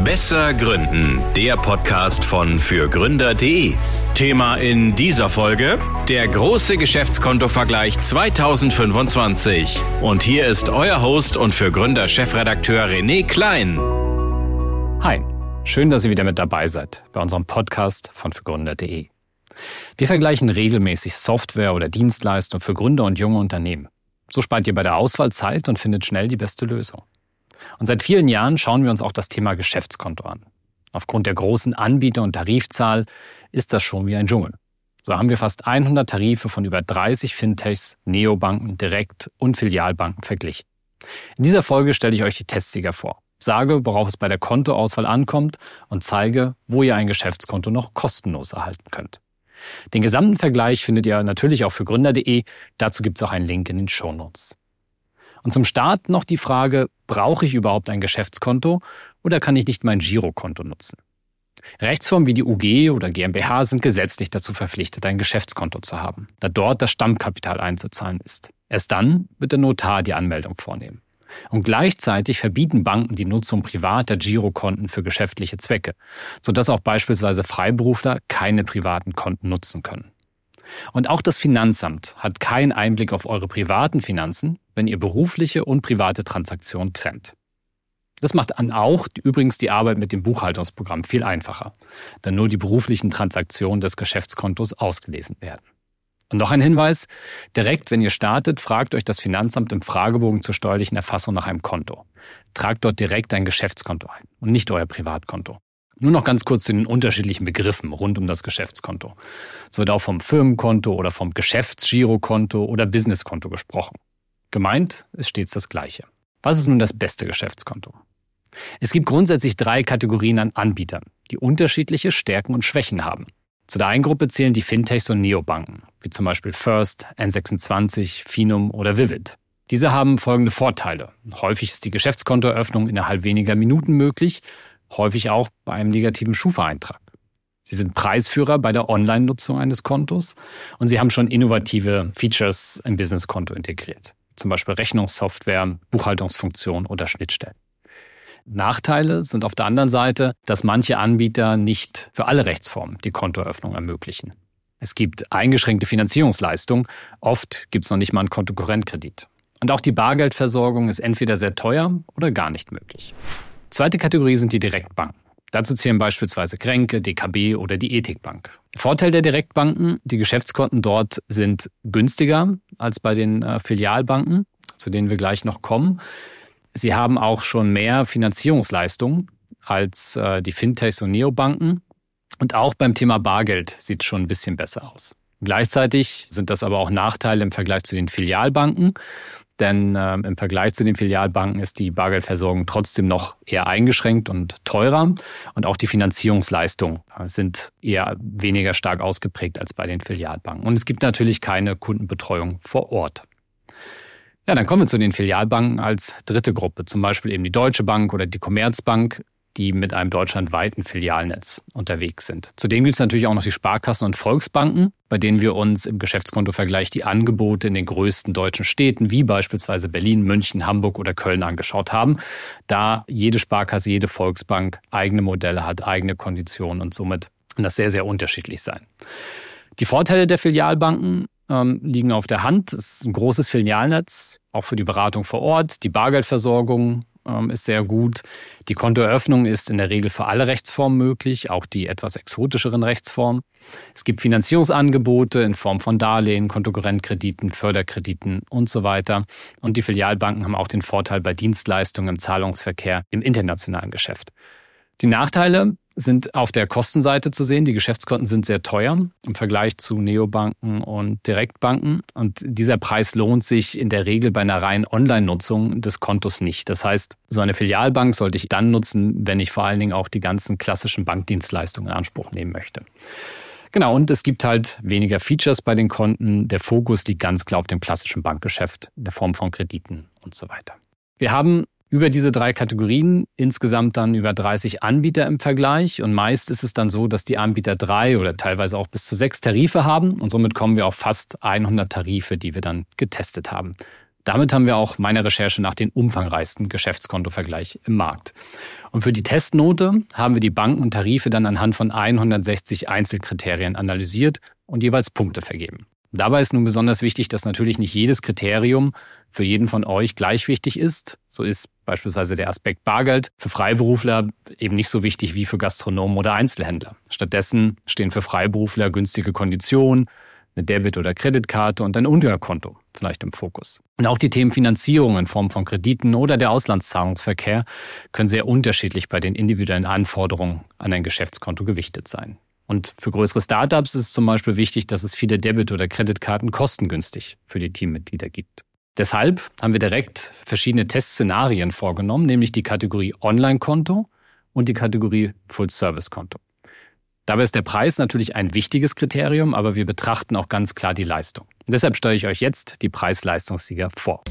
Besser Gründen, der Podcast von fürgründer.de. Thema in dieser Folge: der große Geschäftskontovergleich 2025. Und hier ist euer Host und für Gründer-Chefredakteur René Klein. Hi, schön, dass ihr wieder mit dabei seid bei unserem Podcast von fürgründer.de. Wir vergleichen regelmäßig Software oder Dienstleistungen für Gründer und junge Unternehmen. So spart ihr bei der Auswahl Zeit und findet schnell die beste Lösung. Und seit vielen Jahren schauen wir uns auch das Thema Geschäftskonto an. Aufgrund der großen Anbieter- und Tarifzahl ist das schon wie ein Dschungel. So haben wir fast 100 Tarife von über 30 Fintechs, Neobanken, Direkt- und Filialbanken verglichen. In dieser Folge stelle ich euch die Testsieger vor, sage, worauf es bei der Kontoauswahl ankommt und zeige, wo ihr ein Geschäftskonto noch kostenlos erhalten könnt. Den gesamten Vergleich findet ihr natürlich auch für Gründer.de. Dazu gibt es auch einen Link in den Shownotes. Und zum Start noch die Frage, brauche ich überhaupt ein Geschäftskonto oder kann ich nicht mein Girokonto nutzen? Rechtsformen wie die UG oder GmbH sind gesetzlich dazu verpflichtet, ein Geschäftskonto zu haben, da dort das Stammkapital einzuzahlen ist. Erst dann wird der Notar die Anmeldung vornehmen. Und gleichzeitig verbieten Banken die Nutzung privater Girokonten für geschäftliche Zwecke, sodass auch beispielsweise Freiberufler keine privaten Konten nutzen können. Und auch das Finanzamt hat keinen Einblick auf eure privaten Finanzen, wenn ihr berufliche und private Transaktionen trennt. Das macht dann auch übrigens die Arbeit mit dem Buchhaltungsprogramm viel einfacher, da nur die beruflichen Transaktionen des Geschäftskontos ausgelesen werden. Und noch ein Hinweis: direkt, wenn ihr startet, fragt euch das Finanzamt im Fragebogen zur steuerlichen Erfassung nach einem Konto. Tragt dort direkt ein Geschäftskonto ein und nicht euer Privatkonto. Nur noch ganz kurz zu den unterschiedlichen Begriffen rund um das Geschäftskonto. Es wird auch vom Firmenkonto oder vom Geschäftsgirokonto oder Businesskonto gesprochen. Gemeint ist stets das Gleiche. Was ist nun das beste Geschäftskonto? Es gibt grundsätzlich 3 Kategorien an Anbietern, die unterschiedliche Stärken und Schwächen haben. Zu der einen Gruppe zählen die Fintechs und Neobanken, wie zum Beispiel First, N26, Finum oder Vivid. Diese haben folgende Vorteile. Häufig ist die Geschäftskontoeröffnung innerhalb weniger Minuten möglich, häufig auch bei einem negativen Schufa-Eintrag. Sie sind Preisführer bei der Online-Nutzung eines Kontos und sie haben schon innovative Features im Businesskonto integriert. Zum Beispiel Rechnungssoftware, Buchhaltungsfunktion oder Schnittstellen. Nachteile sind auf der anderen Seite, dass manche Anbieter nicht für alle Rechtsformen die Kontoeröffnung ermöglichen. Es gibt eingeschränkte Finanzierungsleistungen, oft gibt es noch nicht mal einen Kontokorrentkredit. Und auch die Bargeldversorgung ist entweder sehr teuer oder gar nicht möglich. Zweite Kategorie sind die Direktbanken. Dazu zählen beispielsweise Grenke, DKB oder die Ethikbank. Der Vorteil der Direktbanken: die Geschäftskonten dort sind günstiger als bei den Filialbanken, zu denen wir gleich noch kommen. Sie haben auch schon mehr Finanzierungsleistungen als die Fintechs und Neobanken. Und auch beim Thema Bargeld sieht es schon ein bisschen besser aus. Gleichzeitig sind das aber auch Nachteile im Vergleich zu den Filialbanken. Denn im Vergleich zu den Filialbanken ist die Bargeldversorgung trotzdem noch eher eingeschränkt und teurer. Und auch die Finanzierungsleistungen sind eher weniger stark ausgeprägt als bei den Filialbanken. Und es gibt natürlich keine Kundenbetreuung vor Ort. Ja, dann kommen wir zu den Filialbanken als dritte Gruppe. Zum Beispiel eben die Deutsche Bank oder die Commerzbank, die mit einem deutschlandweiten Filialnetz unterwegs sind. Zudem gibt es natürlich auch noch die Sparkassen und Volksbanken, bei denen wir uns im Geschäftskontovergleich die Angebote in den größten deutschen Städten wie beispielsweise Berlin, München, Hamburg oder Köln angeschaut haben, da jede Sparkasse, jede Volksbank eigene Modelle hat, eigene Konditionen und somit kann das sehr, sehr unterschiedlich sein. Die Vorteile der Filialbanken liegen auf der Hand. Es ist ein großes Filialnetz, auch für die Beratung vor Ort. Die Bargeldversorgung ist sehr gut. Die Kontoeröffnung ist in der Regel für alle Rechtsformen möglich, auch die etwas exotischeren Rechtsformen. Es gibt Finanzierungsangebote in Form von Darlehen, Kontokorrentkrediten, Förderkrediten und so weiter. Und die Filialbanken haben auch den Vorteil bei Dienstleistungen im Zahlungsverkehr im internationalen Geschäft. Die Nachteile sind auf der Kostenseite zu sehen. Die Geschäftskonten sind sehr teuer im Vergleich zu Neobanken und Direktbanken. Und dieser Preis lohnt sich in der Regel bei einer reinen Online-Nutzung des Kontos nicht. Das heißt, so eine Filialbank sollte ich dann nutzen, wenn ich vor allen Dingen auch die ganzen klassischen Bankdienstleistungen in Anspruch nehmen möchte. Genau, und es gibt halt weniger Features bei den Konten. Der Fokus liegt ganz klar auf dem klassischen Bankgeschäft in der Form von Krediten und so weiter. Wir haben über diese 3 Kategorien insgesamt dann über 30 Anbieter im Vergleich. Und meist ist es dann so, dass die Anbieter 3 oder teilweise auch bis zu 6 Tarife haben. Und somit kommen wir auf fast 100 Tarife, die wir dann getestet haben. Damit haben wir auch meine Recherche nach den umfangreichsten Geschäftskontovergleich im Markt. Und für die Testnote haben wir die Banken und Tarife dann anhand von 160 Einzelkriterien analysiert und jeweils Punkte vergeben. Dabei ist nun besonders wichtig, dass natürlich nicht jedes Kriterium für jeden von euch gleich wichtig ist. So ist beispielsweise der Aspekt Bargeld für Freiberufler eben nicht so wichtig wie für Gastronomen oder Einzelhändler. Stattdessen stehen für Freiberufler günstige Konditionen, eine Debit- oder Kreditkarte und ein Unterkonto vielleicht im Fokus. Und auch die Themen Finanzierung in Form von Krediten oder der Auslandszahlungsverkehr können sehr unterschiedlich bei den individuellen Anforderungen an ein Geschäftskonto gewichtet sein. Und für größere Startups ist es zum Beispiel wichtig, dass es viele Debit- oder Kreditkarten kostengünstig für die Teammitglieder gibt. Deshalb haben wir direkt verschiedene Testszenarien vorgenommen, nämlich die Kategorie Online-Konto und die Kategorie Full-Service-Konto. Dabei ist der Preis natürlich ein wichtiges Kriterium, aber wir betrachten auch ganz klar die Leistung. Und deshalb stelle ich euch jetzt die Preis-Leistungssieger vor.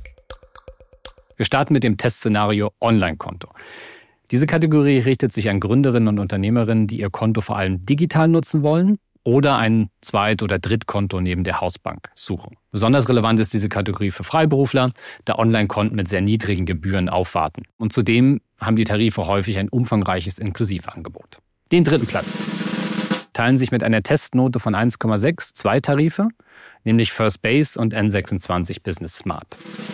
Wir starten mit dem Testszenario Online-Konto. Diese Kategorie richtet sich an Gründerinnen und Unternehmerinnen, die ihr Konto vor allem digital nutzen wollen oder ein Zweit- oder Drittkonto neben der Hausbank suchen. Besonders relevant ist diese Kategorie für Freiberufler, da Online-Konten mit sehr niedrigen Gebühren aufwarten. Und zudem haben die Tarife häufig ein umfangreiches Inklusivangebot. Den dritten Platz teilen sich mit einer Testnote von 1,6 zwei Tarife, nämlich First Base und N26 Business Smart.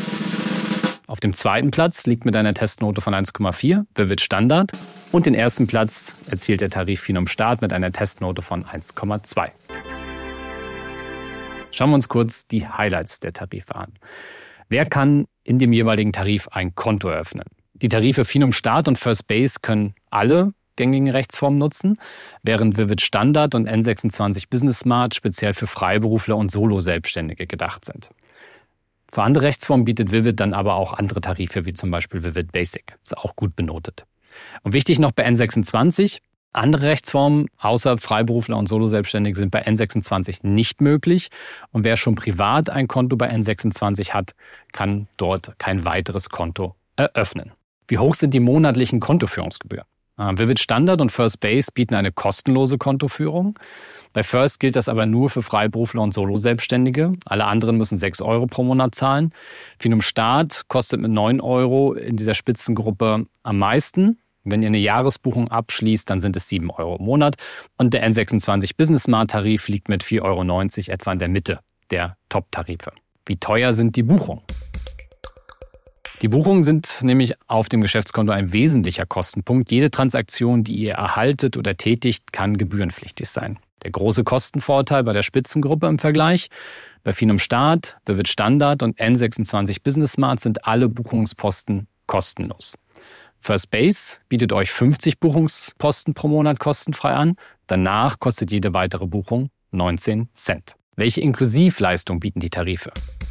Auf dem zweiten Platz liegt mit einer Testnote von 1,4 Vivid Standard und den ersten Platz erzielt der Tarif Finum Start mit einer Testnote von 1,2. Schauen wir uns kurz die Highlights der Tarife an. Wer kann in dem jeweiligen Tarif ein Konto eröffnen? Die Tarife Finum Start und First Base können alle gängigen Rechtsformen nutzen, während Vivid Standard und N26 Business Smart speziell für Freiberufler und Solo-Selbstständige gedacht sind. Für andere Rechtsformen bietet Vivid dann aber auch andere Tarife, wie zum Beispiel Vivid Basic. Ist auch gut benotet. Und wichtig noch bei N26, andere Rechtsformen außer Freiberufler und Solo-Selbstständige sind bei N26 nicht möglich. Und wer schon privat ein Konto bei N26 hat, kann dort kein weiteres Konto eröffnen. Wie hoch sind die monatlichen Kontoführungsgebühren? Vivid Standard und First Base bieten eine kostenlose Kontoführung. Bei First gilt das aber nur für Freiberufler und Solo-Selbstständige. Alle anderen müssen 6 € pro Monat zahlen. Finum Start kostet mit 9 € in dieser Spitzengruppe am meisten. Wenn ihr eine Jahresbuchung abschließt, dann sind es 7 € im Monat. Und der N26 Business Smart Tarif liegt mit 4,90 € etwa in der Mitte der Top-Tarife. Wie teuer sind die Buchungen? Die Buchungen sind nämlich auf dem Geschäftskonto ein wesentlicher Kostenpunkt. Jede Transaktion, die ihr erhaltet oder tätigt, kann gebührenpflichtig sein. Der große Kostenvorteil bei der Spitzengruppe im Vergleich: bei Finum Start, Vivid Standard und N26 Business Smart sind alle Buchungsposten kostenlos. First Base bietet euch 50 Buchungsposten pro Monat kostenfrei an. Danach kostet jede weitere Buchung 19 Cent. Welche Inklusivleistung bieten die Tarife?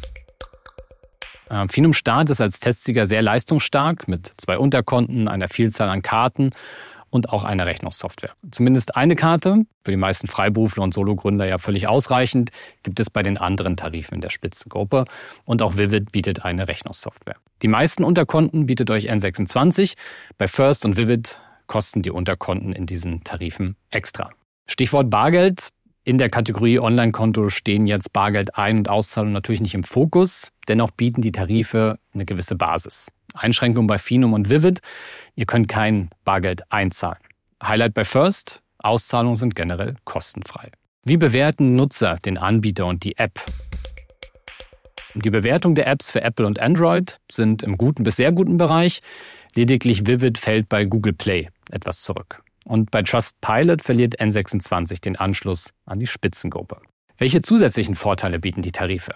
Finum Start ist als Testsieger sehr leistungsstark mit 2 Unterkonten, einer Vielzahl an Karten und auch einer Rechnungssoftware. Zumindest eine Karte, für die meisten Freiberufler und Sologründer ja völlig ausreichend, gibt es bei den anderen Tarifen in der Spitzengruppe. Und auch Vivid bietet eine Rechnungssoftware. Die meisten Unterkonten bietet euch N26. Bei First und Vivid kosten die Unterkonten in diesen Tarifen extra. Stichwort Bargeld. In der Kategorie Online-Konto stehen jetzt Bargeld-Ein- und Auszahlung natürlich nicht im Fokus. Dennoch bieten die Tarife eine gewisse Basis. Einschränkungen bei Finum und Vivid: ihr könnt kein Bargeld einzahlen. Highlight bei First: Auszahlungen sind generell kostenfrei. Wie bewerten Nutzer den Anbieter und die App? Die Bewertung der Apps für Apple und Android sind im guten bis sehr guten Bereich. Lediglich Vivid fällt bei Google Play etwas zurück. Und bei Trustpilot verliert N26 den Anschluss an die Spitzengruppe. Welche zusätzlichen Vorteile bieten die Tarife?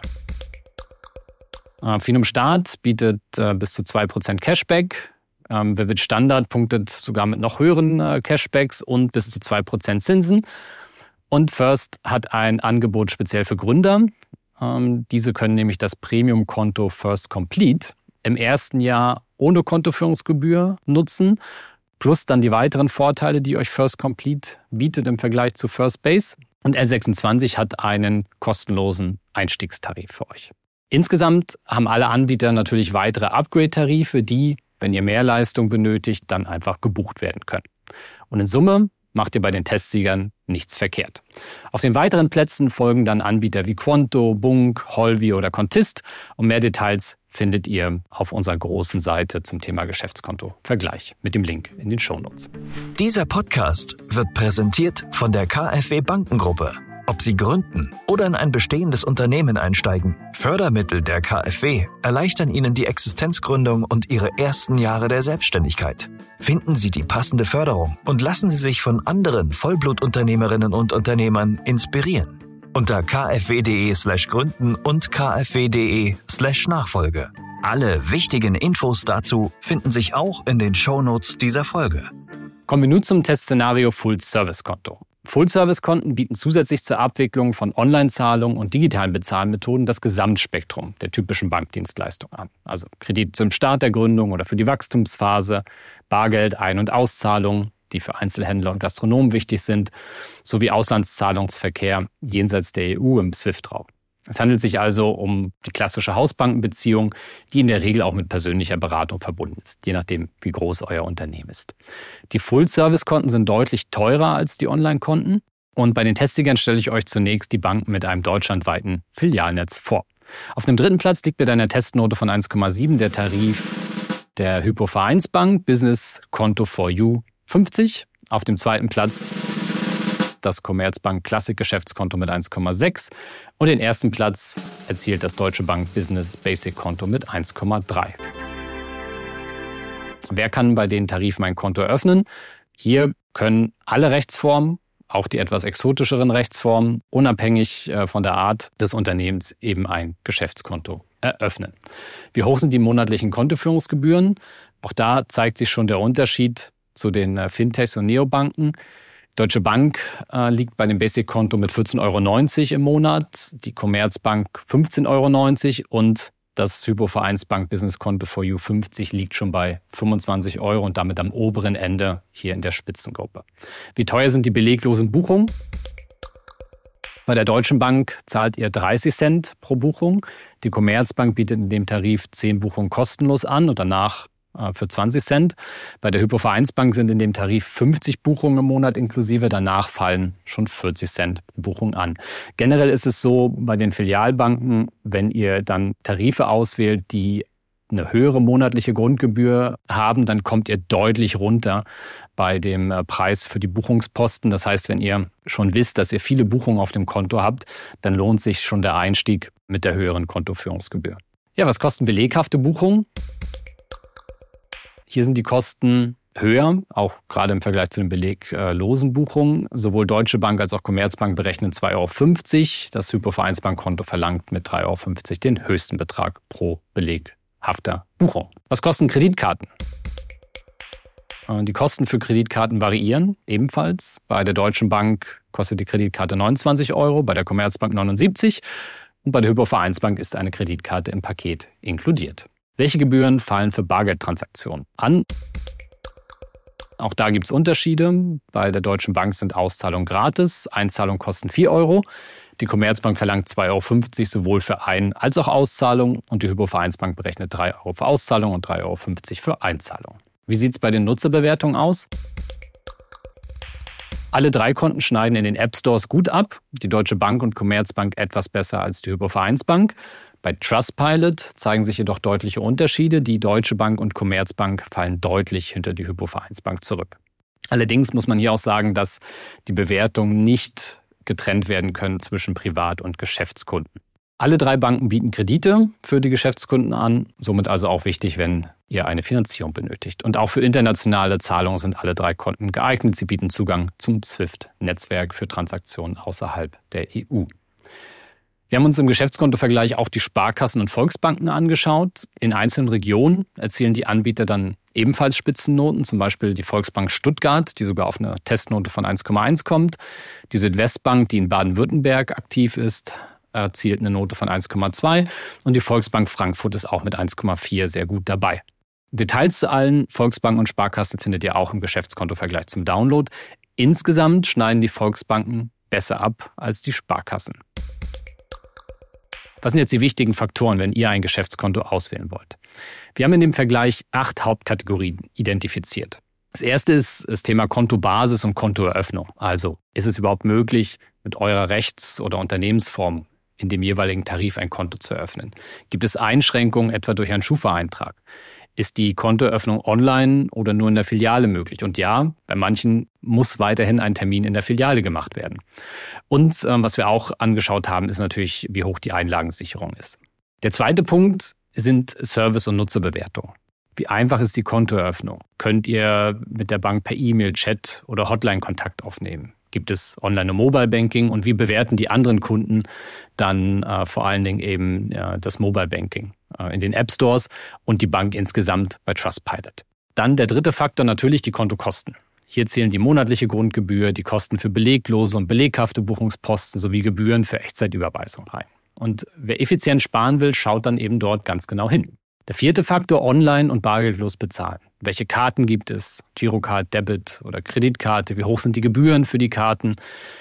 Finum Start bietet bis zu 2% Cashback. Vivid Standard punktet sogar mit noch höheren Cashbacks und bis zu 2% Zinsen. Und First hat ein Angebot speziell für Gründer. Diese können nämlich das Premium-Konto First Complete im ersten Jahr ohne Kontoführungsgebühr nutzen, plus dann die weiteren Vorteile, die euch First Complete bietet im Vergleich zu First Base. Und N26 hat einen kostenlosen Einstiegstarif für euch. Insgesamt haben alle Anbieter natürlich weitere Upgrade-Tarife, die, wenn ihr mehr Leistung benötigt, dann einfach gebucht werden können. Und in Summe macht ihr bei den Testsiegern nichts verkehrt. Auf den weiteren Plätzen folgen dann Anbieter wie Quonto, Bunk, Holvi oder Kontist. Und mehr Details findet ihr auf unserer großen Seite zum Thema Geschäftskonto-Vergleich mit dem Link in den Shownotes. Dieser Podcast wird präsentiert von der KfW Bankengruppe. Ob Sie gründen oder in ein bestehendes Unternehmen einsteigen, Fördermittel der KfW erleichtern Ihnen die Existenzgründung und Ihre ersten Jahre der Selbstständigkeit. Finden Sie die passende Förderung und lassen Sie sich von anderen Vollblutunternehmerinnen und Unternehmern inspirieren. Unter kfw.de/gründen und kfw.de/Nachfolge. Alle wichtigen Infos dazu finden sich auch in den Shownotes dieser Folge. Kommen wir nun zum Testszenario Full-Service-Konto. Full-Service-Konten bieten zusätzlich zur Abwicklung von Online-Zahlungen und digitalen Bezahlmethoden das Gesamtspektrum der typischen Bankdienstleistung an. Also Kredit zum Start der Gründung oder für die Wachstumsphase, Bargeld, Ein- und Auszahlungen, die für Einzelhändler und Gastronomen wichtig sind, sowie Auslandszahlungsverkehr jenseits der EU im SWIFT-Raum. Es handelt sich also um die klassische Hausbankenbeziehung, die in der Regel auch mit persönlicher Beratung verbunden ist, je nachdem, wie groß euer Unternehmen ist. Die Full-Service-Konten sind deutlich teurer als die Online-Konten. Und bei den Testsiegern stelle ich euch zunächst die Banken mit einem deutschlandweiten Filialnetz vor. Auf dem 3. Platz liegt mit einer Testnote von 1,7 der Tarif der Hypo-Vereinsbank Business Konto for You 50. Auf dem 2. Platz das Commerzbank Classic Geschäftskonto mit 1,6 und den 1. Platz erzielt das Deutsche Bank Business Basic Konto mit 1,3. Wer kann bei den Tarifen ein Konto eröffnen? Hier können alle Rechtsformen, auch die etwas exotischeren Rechtsformen, unabhängig von der Art des Unternehmens eben ein Geschäftskonto eröffnen. Wie hoch sind die monatlichen Kontoführungsgebühren? Auch da zeigt sich schon der Unterschied zu den Fintechs und Neobanken. Deutsche Bank liegt bei dem Basic-Konto mit 14,90 € im Monat, die Commerzbank 15,90 € und das Hypo-Vereinsbank Business Konto for You 50 liegt schon bei 25 € und damit am oberen Ende hier in der Spitzengruppe. Wie teuer sind die beleglosen Buchungen? Bei der Deutschen Bank zahlt ihr 30 Cent pro Buchung. Die Commerzbank bietet in dem Tarif 10 Buchungen kostenlos an und danach für 20 Cent. Bei der Hypo-Vereinsbank sind in dem Tarif 50 Buchungen im Monat inklusive. Danach fallen schon 40 Cent pro Buchung an. Generell ist es so bei den Filialbanken, wenn ihr dann Tarife auswählt, die eine höhere monatliche Grundgebühr haben, dann kommt ihr deutlich runter bei dem Preis für die Buchungsposten. Das heißt, wenn ihr schon wisst, dass ihr viele Buchungen auf dem Konto habt, dann lohnt sich schon der Einstieg mit der höheren Kontoführungsgebühr. Ja, was kosten beleghafte Buchungen? Hier sind die Kosten höher, auch gerade im Vergleich zu den beleglosen Buchungen. Sowohl Deutsche Bank als auch Commerzbank berechnen 2,50 €. Das Hypo-Vereinsbankkonto verlangt mit 3,50 € den höchsten Betrag pro beleghafter Buchung. Was kosten Kreditkarten? Die Kosten für Kreditkarten variieren ebenfalls. Bei der Deutschen Bank kostet die Kreditkarte 29 €, bei der Commerzbank 79 € und bei der Hypo-Vereinsbank ist eine Kreditkarte im Paket inkludiert. Welche Gebühren fallen für Bargeldtransaktionen an? Auch da gibt es Unterschiede. Bei der Deutschen Bank sind Auszahlungen gratis. Einzahlungen kosten 4 €. Die Commerzbank verlangt 2,50 € sowohl für Ein- als auch Auszahlung. Und die Hypo-Vereinsbank berechnet 3 € für Auszahlung und 3,50 € für Einzahlung. Wie sieht es bei den Nutzerbewertungen aus? Alle 3 Konten schneiden in den App-Stores gut ab. Die Deutsche Bank und Commerzbank etwas besser als die Hypo-Vereinsbank. Bei Trustpilot zeigen sich jedoch deutliche Unterschiede. Die Deutsche Bank und Commerzbank fallen deutlich hinter die Hypo-Vereinsbank zurück. Allerdings muss man hier auch sagen, dass die Bewertungen nicht getrennt werden können zwischen Privat- und Geschäftskunden. Alle 3 Banken bieten Kredite für die Geschäftskunden an, somit also auch wichtig, wenn ihr eine Finanzierung benötigt. Und auch für internationale Zahlungen sind alle 3 Konten geeignet. Sie bieten Zugang zum SWIFT-Netzwerk für Transaktionen außerhalb der EU. Wir haben uns im Geschäftskontovergleich auch die Sparkassen und Volksbanken angeschaut. In einzelnen Regionen erzielen die Anbieter dann ebenfalls Spitzennoten, zum Beispiel die Volksbank Stuttgart, die sogar auf eine Testnote von 1,1 kommt. Die Südwestbank, die in Baden-Württemberg aktiv ist, erzielt eine Note von 1,2 und die Volksbank Frankfurt ist auch mit 1,4 sehr gut dabei. Details zu allen Volksbanken und Sparkassen findet ihr auch im Geschäftskontovergleich zum Download. Insgesamt schneiden die Volksbanken besser ab als die Sparkassen. Was sind jetzt die wichtigen Faktoren, wenn ihr ein Geschäftskonto auswählen wollt? Wir haben in dem Vergleich 8 Hauptkategorien identifiziert. Das erste ist das Thema Kontobasis und Kontoeröffnung. Also ist es überhaupt möglich, mit eurer Rechts- oder Unternehmensform in dem jeweiligen Tarif ein Konto zu eröffnen? Gibt es Einschränkungen etwa durch einen Schufa-Eintrag? Ist die Kontoeröffnung online oder nur in der Filiale möglich? Und ja, bei manchen muss weiterhin ein Termin in der Filiale gemacht werden. Und was wir auch angeschaut haben, ist natürlich, wie hoch die Einlagensicherung ist. Der zweite Punkt sind Service- und Nutzerbewertungen. Wie einfach ist die Kontoeröffnung? Könnt ihr mit der Bank per E-Mail, Chat oder Hotline Kontakt aufnehmen? Gibt es Online- und Mobile-Banking? Und wie bewerten die anderen Kunden dann vor allen Dingen eben das Mobile-Banking in den App-Stores und die Bank insgesamt bei Trustpilot? Dann der dritte Faktor, natürlich die Kontokosten. Hier zählen die monatliche Grundgebühr, die Kosten für beleglose und beleghafte Buchungsposten sowie Gebühren für Echtzeitüberweisung rein. Und wer effizient sparen will, schaut dann eben dort ganz genau hin. Der vierte Faktor, online und bargeldlos bezahlen. Welche Karten gibt es? Girocard, Debit oder Kreditkarte? Wie hoch sind die Gebühren für die Karten?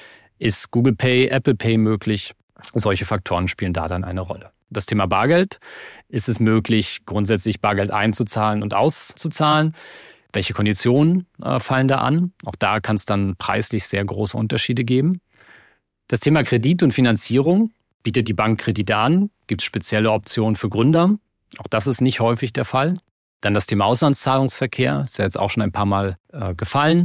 Ist Google Pay, Apple Pay möglich? Solche Faktoren spielen da dann eine Rolle. Das Thema Bargeld. Ist es möglich, grundsätzlich Bargeld einzuzahlen und auszuzahlen? Welche Konditionen fallen da an? Auch da kann es dann preislich sehr große Unterschiede geben. Das Thema Kredit und Finanzierung. Bietet die Bank Kredite an? Gibt es spezielle Optionen für Gründer? Auch das ist nicht häufig der Fall. Dann das Thema Auslandszahlungsverkehr, ist ja jetzt auch schon ein paar Mal gefallen.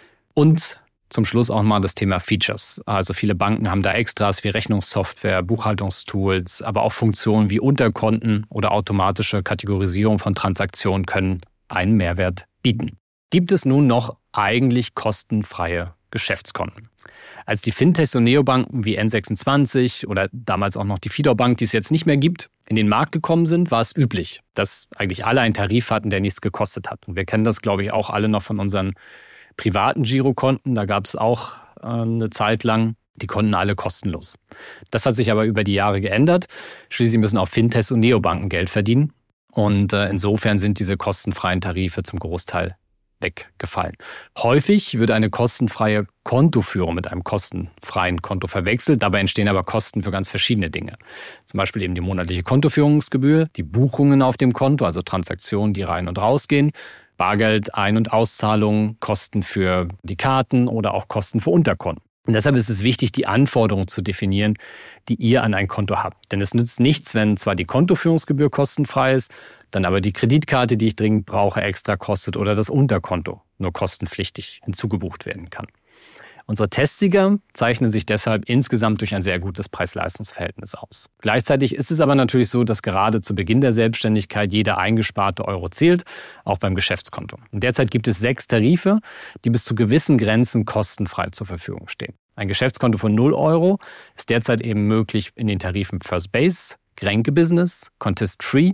Und zum Schluss auch mal das Thema Features. Also viele Banken haben da Extras wie Rechnungssoftware, Buchhaltungstools, aber auch Funktionen wie Unterkonten oder automatische Kategorisierung von Transaktionen können einen Mehrwert bieten. Gibt es nun noch eigentlich kostenfreie Geschäftskonten? Als die Fintechs und Neobanken wie N26 oder damals auch noch die Fidor Bank, die es jetzt nicht mehr gibt, in den Markt gekommen sind, war es üblich, dass eigentlich alle einen Tarif hatten, der nichts gekostet hat. Und wir kennen das, glaube ich, auch alle noch von unseren privaten Girokonten. Da gab es auch eine Zeit lang, die konnten alle kostenlos. Das hat sich aber über die Jahre geändert. Schließlich müssen auch Fintechs und Neobanken Geld verdienen. Und insofern sind diese kostenfreien Tarife zum Großteil weggefallen. Häufig wird eine kostenfreie Kontoführung mit einem kostenfreien Konto verwechselt. Dabei entstehen aber Kosten für ganz verschiedene Dinge. Zum Beispiel eben die monatliche Kontoführungsgebühr, die Buchungen auf dem Konto, also Transaktionen, die rein und rausgehen, Bargeld, Ein- und Auszahlungen, Kosten für die Karten oder auch Kosten für Unterkonten. Und deshalb ist es wichtig, die Anforderungen zu definieren, die ihr an ein Konto habt. Denn es nützt nichts, wenn zwar die Kontoführungsgebühr kostenfrei ist, dann aber die Kreditkarte, die ich dringend brauche, extra kostet oder das Unterkonto nur kostenpflichtig hinzugebucht werden kann. Unsere Testsieger zeichnen sich deshalb insgesamt durch ein sehr gutes Preis-Leistungs-Verhältnis aus. Gleichzeitig ist es aber natürlich so, dass gerade zu Beginn der Selbstständigkeit jeder eingesparte Euro zählt, auch beim Geschäftskonto. Und derzeit gibt es 6 Tarife, die bis zu gewissen Grenzen kostenfrei zur Verfügung stehen. Ein Geschäftskonto von 0 Euro ist derzeit eben möglich in den Tarifen First Base, Grenke Business, Contest Free,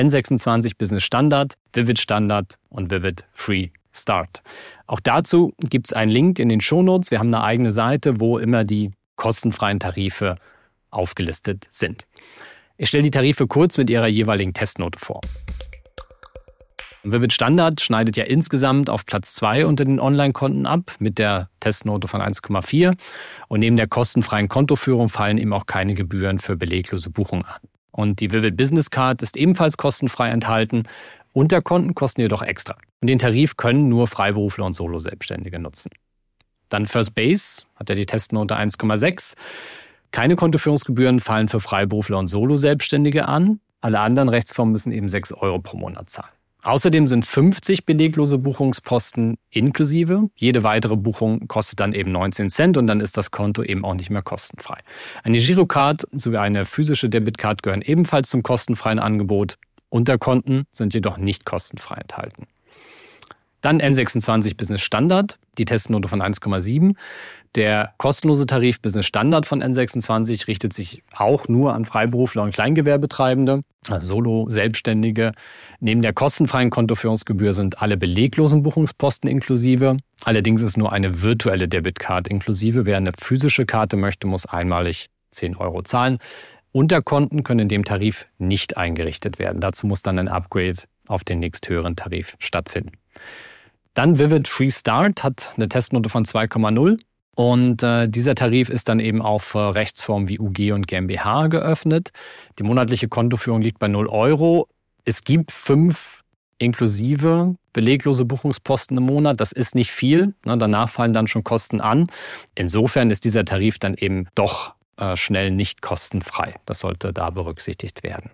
N26 Business Standard, Vivid Standard und Vivid Free Start. Auch dazu gibt es einen Link in den Shownotes. Wir haben eine eigene Seite, wo immer die kostenfreien Tarife aufgelistet sind. Ich stelle die Tarife kurz mit ihrer jeweiligen Testnote vor. Vivid Standard schneidet ja insgesamt auf Platz 2 unter den Online-Konten ab mit der Testnote von 1,4. Und neben der kostenfreien Kontoführung fallen eben auch keine Gebühren für beleglose Buchungen an. Und die Vivid Business Card ist ebenfalls kostenfrei enthalten. Unterkonten kosten jedoch extra. Und den Tarif können nur Freiberufler und Solo-Selbstständige nutzen. Dann First Base hat ja die Testnote 1,6. Keine Kontoführungsgebühren fallen für Freiberufler und Solo-Selbstständige an. Alle anderen Rechtsformen müssen eben 6 Euro pro Monat zahlen. Außerdem sind 50 beleglose Buchungsposten inklusive. Jede weitere Buchung kostet dann eben 19 Cent und dann ist das Konto eben auch nicht mehr kostenfrei. Eine Girocard sowie eine physische Debitcard gehören ebenfalls zum kostenfreien Angebot. Unterkonten sind jedoch nicht kostenfrei enthalten. Dann N26 Business Standard, die Testnote von 1,7. Der kostenlose Tarif Business Standard von N26 richtet sich auch nur an Freiberufler und Kleingewerbetreibende, also Solo-Selbstständige. Neben der kostenfreien Kontoführungsgebühr sind alle beleglosen Buchungsposten inklusive. Allerdings ist nur eine virtuelle Debitcard inklusive. Wer eine physische Karte möchte, muss einmalig 10 Euro zahlen. Unterkonten können in dem Tarif nicht eingerichtet werden. Dazu muss dann ein Upgrade auf den nächsthöheren Tarif stattfinden. Dann Vivid Free Start hat eine Testnote von 2,0 und dieser Tarif ist dann eben auf Rechtsformen wie UG und GmbH geöffnet. Die monatliche Kontoführung liegt bei 0 Euro. Es gibt 5 inklusive beleglose Buchungsposten im Monat. Das ist nicht viel. Danach fallen dann schon Kosten an. Insofern ist dieser Tarif dann eben doch schnell nicht kostenfrei. Das sollte da berücksichtigt werden.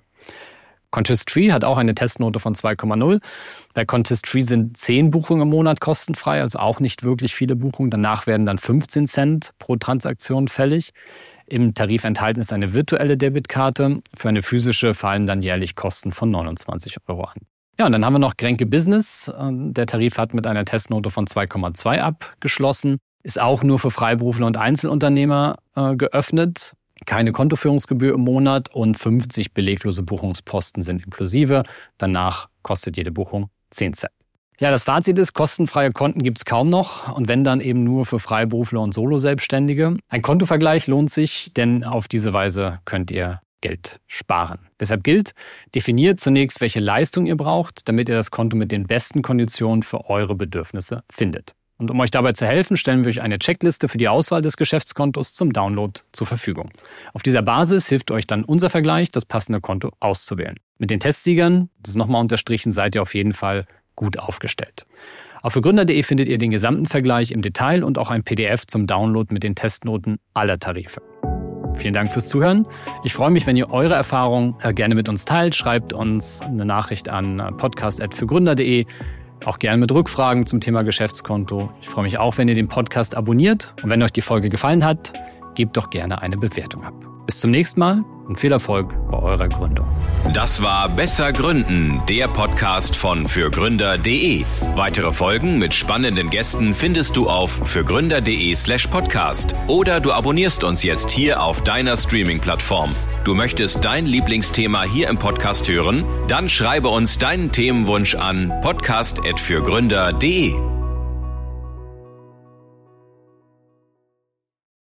Contestree hat auch eine Testnote von 2,0. Bei Contestree sind 10 Buchungen im Monat kostenfrei, also auch nicht wirklich viele Buchungen. Danach werden dann 15 Cent pro Transaktion fällig. Im Tarif enthalten ist eine virtuelle Debitkarte. Für eine physische fallen dann jährlich Kosten von 29 € an. Ja, und dann haben wir noch Grenke Business. Der Tarif hat mit einer Testnote von 2,2 abgeschlossen. Ist auch nur für Freiberufler und Einzelunternehmer geöffnet. Keine Kontoführungsgebühr im Monat und 50 beleglose Buchungsposten sind inklusive. Danach kostet jede Buchung 10 Cent. Ja, das Fazit ist, kostenfreie Konten gibt es kaum noch und wenn dann eben nur für Freiberufler und Solo-Selbstständige. Ein Kontovergleich lohnt sich, denn auf diese Weise könnt ihr Geld sparen. Deshalb gilt, definiert zunächst, welche Leistung ihr braucht, damit ihr das Konto mit den besten Konditionen für eure Bedürfnisse findet. Und um euch dabei zu helfen, stellen wir euch eine Checkliste für die Auswahl des Geschäftskontos zum Download zur Verfügung. Auf dieser Basis hilft euch dann unser Vergleich, das passende Konto auszuwählen. Mit den Testsiegern, das ist nochmal unterstrichen, seid ihr auf jeden Fall gut aufgestellt. Auf fürgründer.de findet ihr den gesamten Vergleich im Detail und auch ein PDF zum Download mit den Testnoten aller Tarife. Vielen Dank fürs Zuhören. Ich freue mich, wenn ihr eure Erfahrungen gerne mit uns teilt. Schreibt uns eine Nachricht an podcast@fürgründer.de. Auch gerne mit Rückfragen zum Thema Geschäftskonto. Ich freue mich auch, wenn ihr den Podcast abonniert. Und wenn euch die Folge gefallen hat, gebt doch gerne eine Bewertung ab. Bis zum nächsten Mal und viel Erfolg bei eurer Gründung. Das war Besser Gründen, der Podcast von fürgründer.de. Weitere Folgen mit spannenden Gästen findest du auf fürgründer.de/podcast oder du abonnierst uns jetzt hier auf deiner Streaming-Plattform. Du möchtest dein Lieblingsthema hier im Podcast hören? Dann schreibe uns deinen Themenwunsch an podcast@fürgründer.de.